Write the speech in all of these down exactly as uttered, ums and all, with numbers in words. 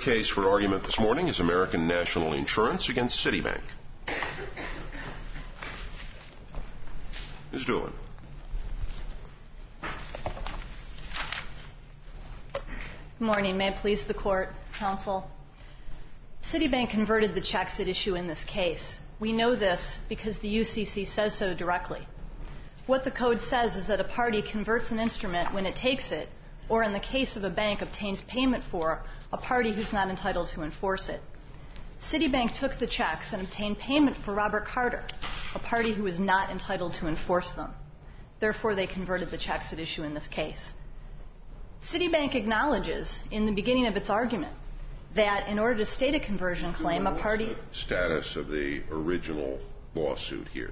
case for argument this morning is American National Insurance against Citibank. Miz Doolin. Good morning. May it please the Court, Counsel. Citibank converted the checks at issue in this case. We know this because the U C C says so directly. What the code says is that a party converts an instrument when it takes it, or in the case of a bank, obtains payment for a party who's not entitled to enforce it. Citibank took the checks and obtained payment for Robert Carter, a party who is not entitled to enforce them. Therefore, they converted the checks at issue in this case. Citibank acknowledges in the beginning of its argument that in order to state a conversion claim, a party... What's the status of the original lawsuit here?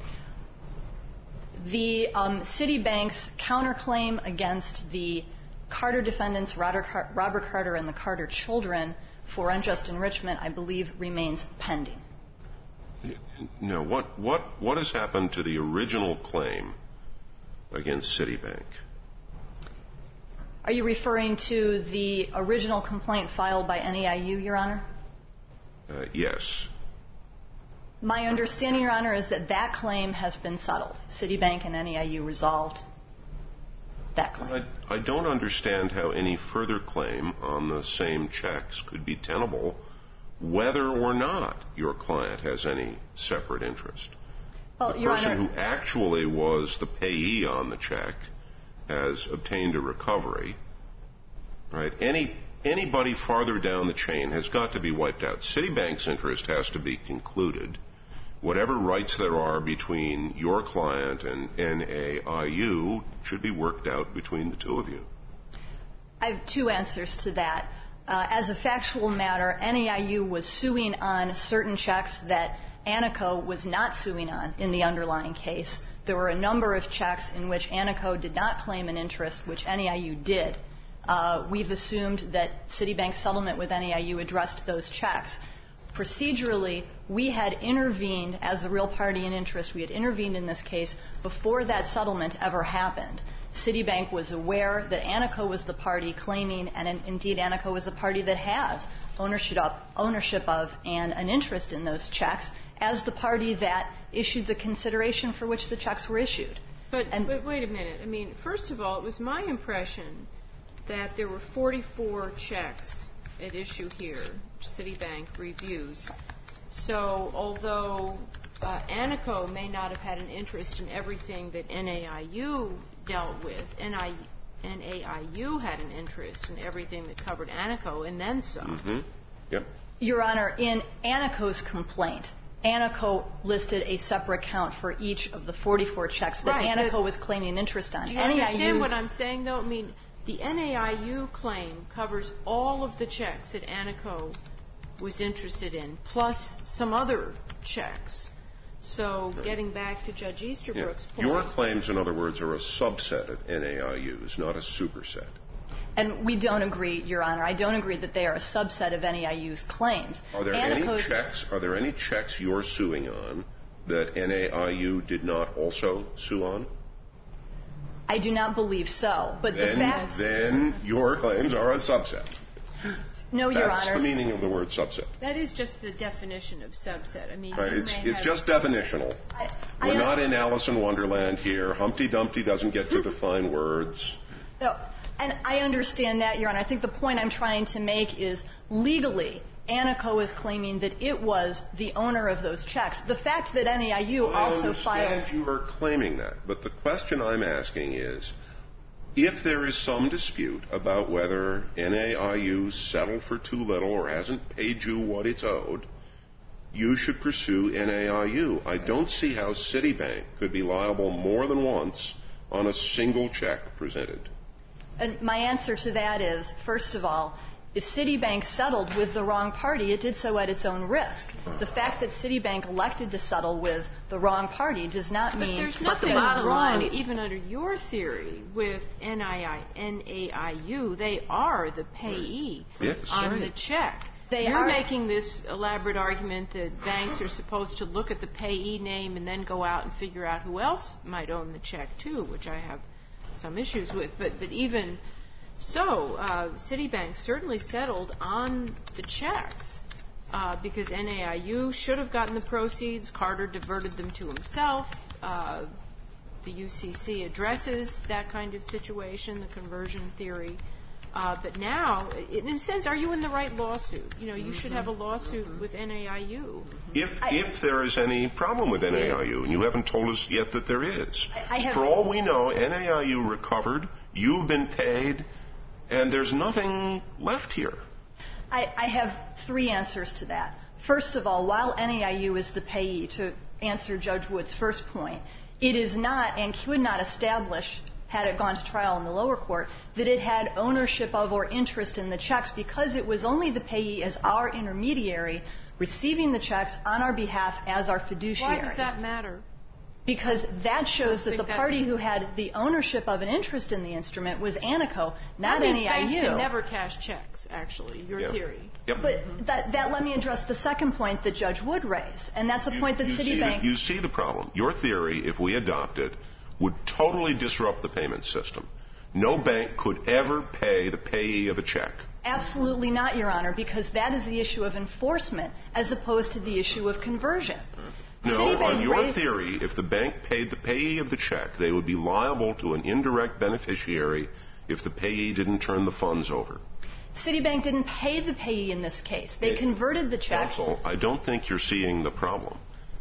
The um, Citibank's counterclaim against the Carter defendants, Robert Carter and the Carter children, for unjust enrichment, I believe, remains pending. No. What, what, what has happened to the original claim against Citibank? Are you referring to the original complaint filed by N A I U, Your Honor? Uh, yes. My understanding, Your Honor, is that that claim has been settled. Citibank and N A I U resolved that claim. I, I don't understand how any further claim on the same checks could be tenable whether or not your client has any separate interest. Well, the Your person Honor, who actually was the payee on the check has obtained a recovery, right? Any anybody farther down the chain has got to be wiped out. Citibank's interest has to be concluded. Whatever rights there are between your client and N A I U should be worked out between the two of you. I have two answers to that. Uh, as a factual matter, N A I U was suing on certain checks that Anaco was not suing on in the underlying case. There were a number of checks in which Anaco did not claim an interest, which N A I U did. Uh, we've assumed that Citibank's settlement with N A I U addressed those checks. Procedurally, we had intervened as a real party in interest. We had intervened in this case before that settlement ever happened. Citibank was aware that Anaco was the party claiming, and in, indeed Anaco is the party that has ownership of, ownership of and an interest in those checks, as the party that issued the consideration for which the checks were issued. But, and, but wait a minute. I mean, first of all, it was my impression that there were forty-four checks at issue here, Citibank reviews. So although uh, Anaco may not have had an interest in everything that N A I U dealt with, N A I U had an interest in everything that covered Anaco, and then some. Mm-hmm. Yep. Your Honor, in Anaco's complaint, Anaco listed a separate count for each of the forty-four checks that right, Anaco was claiming an interest on. Do you N A I U's understand what I'm saying, though? I mean, the N A I U claim covers all of the checks that Anaco was interested in, plus some other checks. So getting back to Judge Easterbrook's yeah. point. Your claims, in other words, are a subset of N A I U's, not a superset. And we don't agree, Your Honor. I don't agree that they are a subset of N A I U's claims. Are there Anaco's any checks? Are there any checks you're suing on that N A I U did not also sue on? I do not believe so. But then, the fact then your claims are a subset. No, Your That's Honor. the meaning of the word subset. That is just the definition of subset. I mean, right. It's it's have just definitional. I, We're I, not in Alice in Wonderland here. Humpty Dumpty doesn't get to define words. No, and I understand that, Your Honor. I think the point I'm trying to make is legally, Anaco is claiming that it was the owner of those checks. The fact that N A I U well, also files... filed... I understand you are claiming that, but the question I'm asking is, if there is some dispute about whether N A I U settled for too little or hasn't paid you what it's owed, you should pursue N A I U. I don't see how Citibank could be liable more than once on a single check presented. And my answer to that is, first of all, if Citibank settled with the wrong party, it did so at its own risk. The fact that Citibank elected to settle with the wrong party does not mean... But there's but nothing the wrong, line, even under your theory, with N A I U. They are the payee yes, on right. the check. They You're are, making this elaborate argument that banks are supposed to look at the payee name and then go out and figure out who else might own the check, too, which I have some issues with. But, but even... So uh, Citibank certainly settled on the checks uh, because N A I U should have gotten the proceeds. Carter diverted them to himself. Uh, the U C C addresses that kind of situation, the conversion theory. Uh, but now, in a sense, are you in the right lawsuit? You know, you mm-hmm. should have a lawsuit mm-hmm. with N A I U. If I, if there is any problem with N A I U, and you haven't told us yet that there is. I have, For all we know, N A I U recovered, you've been paid, and there's nothing left here. I, I have three answers to that. First of all, while N A I U is the payee, to answer Judge Wood's first point, it is not and could not establish, had it gone to trial in the lower court, that it had ownership of or interest in the checks because it was only the payee as our intermediary receiving the checks on our behalf as our fiduciary. Why does that matter? Because that shows that the party who had the ownership of an interest in the instrument was Aneco, not N A I U. Banks can never cash checks, actually, your yep. theory. Yep. But mm-hmm. that, that let me address the second point that Judge Wood raised, and that's a you, point that you Citibank... See the, you see the problem. Your theory, if we adopt it, would totally disrupt the payment system. No bank could ever pay the payee of a check. Absolutely not, Your Honor, because that is the issue of enforcement as opposed to the issue of conversion. No, Citibank on your raised, theory, if the bank paid the payee of the check, they would be liable to an indirect beneficiary if the payee didn't turn the funds over. Citibank didn't pay the payee in this case. They it, converted the check. Counsel, I don't think you're seeing the problem.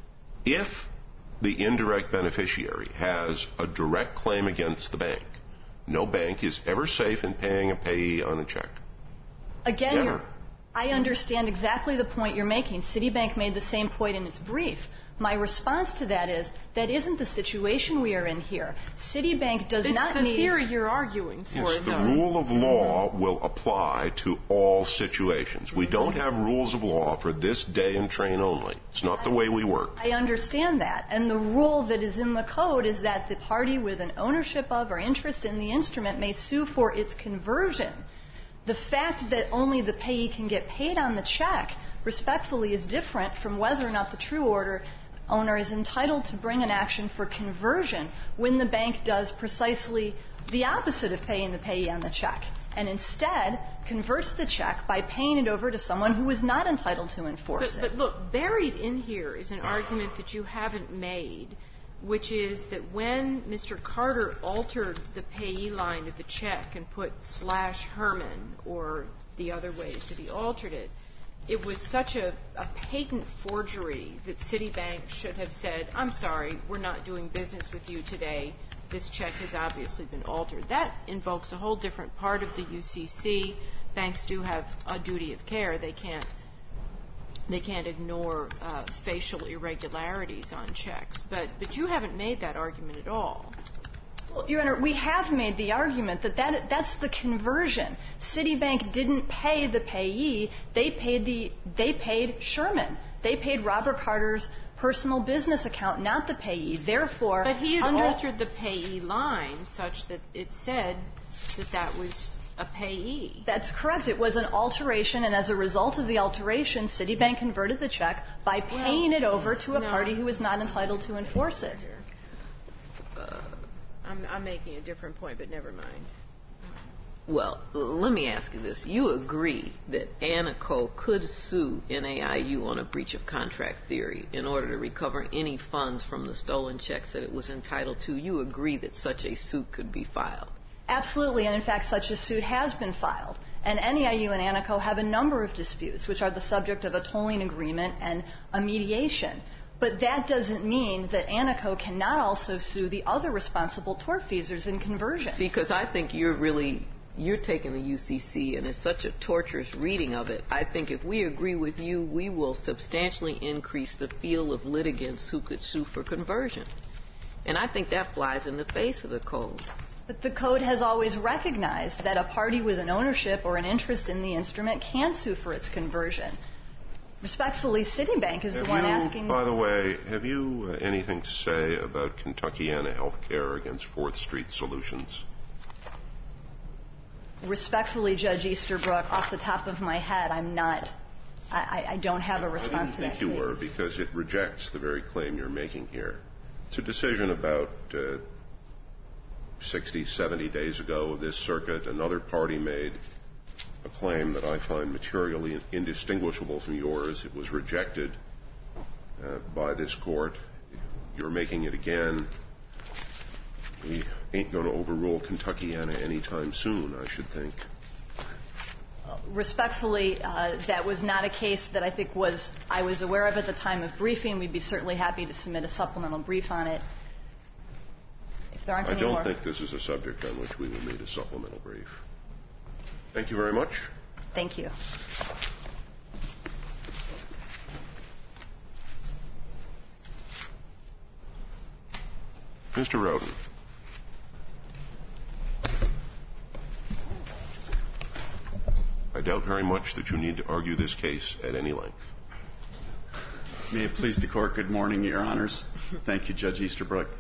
If the indirect beneficiary has a direct claim against the bank, no bank is ever safe in paying a payee on a check. Again, you're, I understand exactly the point you're making. Citibank made the same point in its brief. My response to that is, that isn't the situation we are in here. Citibank does it's not the need... the theory you're arguing for, yes, the though. rule of law mm-hmm. will apply to all situations. We mm-hmm. don't have rules of law for this day and train only. It's not the way we work. I understand that. And the rule that is in the code is that the party with an ownership of or interest in the instrument may sue for its conversion. The fact that only the payee can get paid on the check, respectfully, is different from whether or not the true order owner is entitled to bring an action for conversion when the bank does precisely the opposite of paying the payee on the check and instead converts the check by paying it over to someone who is not entitled to enforce but, it. But look, buried in here is an argument that you haven't made, which is that when Mister Carter altered the payee line of the check and put slash Herman, or the other ways that he altered it, it was such a, a patent forgery that Citibank should have said, I'm sorry, we're not doing business with you today. This check has obviously been altered. That invokes a whole different part of the U C C. Banks do have a duty of care. They can't they can't ignore uh, facial irregularities on checks. But but you haven't made that argument at all. Well, Your Honor, we have made the argument that, that that's the conversion. Citibank didn't pay the payee. They paid the they paid Sherman. They paid Robert Carter's personal business account, not the payee. Therefore, but he had under, altered the payee line such that it said that that was a payee. That's correct. It was an alteration, and as a result of the alteration, Citibank converted the check by paying well, it over to a no. party who was not entitled to enforce it. Uh, I'm, I'm making a different point, but never mind. Well, let me ask you this. You agree that Aneco could sue N A I U on a breach of contract theory in order to recover any funds from the stolen checks that it was entitled to? You agree that such a suit could be filed? Absolutely, and in fact, such a suit has been filed. And N A I U and Aneco have a number of disputes, which are the subject of a tolling agreement and a mediation. But that doesn't mean that Aneco cannot also sue the other responsible tortfeasors in conversion. See, because I think you're really, you're taking the U C C, and it's such a torturous reading of it. I think if we agree with you, we will substantially increase the field of litigants who could sue for conversion. And I think that flies in the face of the code. But the code has always recognized that a party with an ownership or an interest in the instrument can sue for its conversion. Respectfully, Citibank is have the one you, asking... By the way, have you uh, anything to say about Kentuckiana Healthcare against fourth Street Solutions? Respectfully, Judge Easterbrook, off the top of my head, I'm not... I, I don't have a response to that. I didn't think you were, because it rejects the very claim you're making here. It's a decision about... Uh, sixty, seventy days ago of this circuit, another party made a claim that I find materially indistinguishable from yours. It was rejected uh, by this court. You're making it again. We ain't going to overrule Kentuckiana anytime soon, I should think. Respectfully, uh, that was not a case that I think was I was aware of at the time of briefing. We'd be certainly happy to submit a supplemental brief on it. If there aren't I any don't more. think this is a subject on which we will need a supplemental brief. Thank you very much. Thank you. Mister Roden. I doubt very much that you need to argue this case at any length. May it please the Court, good morning, Your Honors. Thank you, Judge Easterbrook.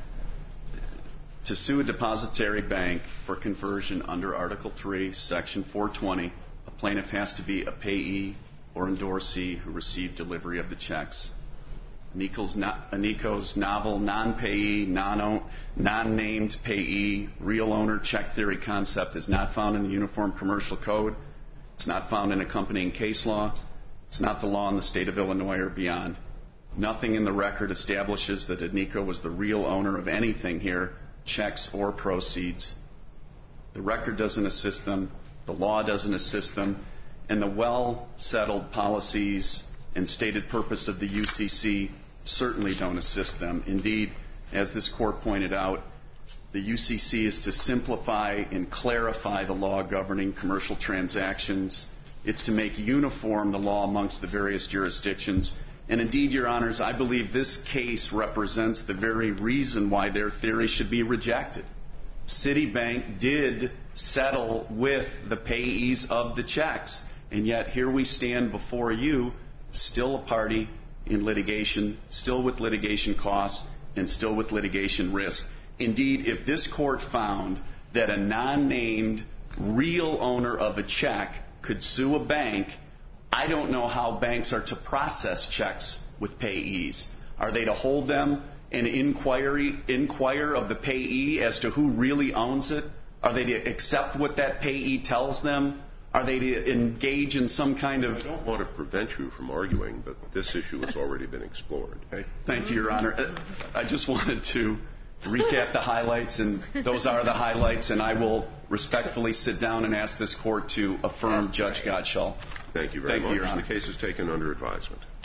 To sue a depository bank for conversion under Article three, Section four twenty, a plaintiff has to be a payee or endorsee who received delivery of the checks. Anico's, no, Anico's novel non-payee, non non-named payee, real owner check theory concept is not found in the Uniform Commercial Code. It's not found in accompanying case law. It's not the law in the state of Illinois or beyond. Nothing in the record establishes that Anico was the real owner of anything here, checks or proceeds. The record doesn't assist them. The law doesn't assist them. And the well-settled policies and stated purpose of the U C C certainly don't assist them. Indeed, as this Court pointed out, the U C C is to simplify and clarify the law governing commercial transactions. It's to make uniform the law amongst the various jurisdictions. And indeed, Your Honors, I believe this case represents the very reason why their theory should be rejected. Citibank did settle with the payees of the checks, and yet here we stand before you, still a party in litigation, still with litigation costs, and still with litigation risk. Indeed, if this Court found that a non-named real owner of a check could sue a bank, I don't know how banks are to process checks with payees. Are they to hold them and inquiry, inquire of the payee as to who really owns it? Are they to accept what that payee tells them? Are they to engage in some kind of... I don't want to prevent you from arguing, but this issue has already been explored. Okay. Thank you, Your Honor. I just wanted to recap the highlights, and those are the highlights, and I will respectfully sit down and ask this Court to affirm Judge Gottschall. Thank you very Thank much. You, Your Honor. The case is taken under advisement.